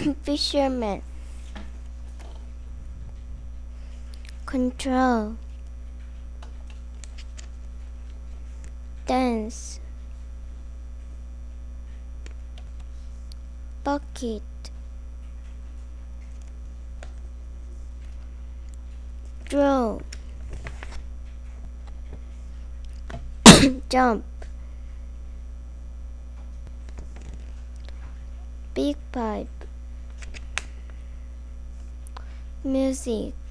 fisherman, control, dance, bucket, draw, jump, big pipe, music,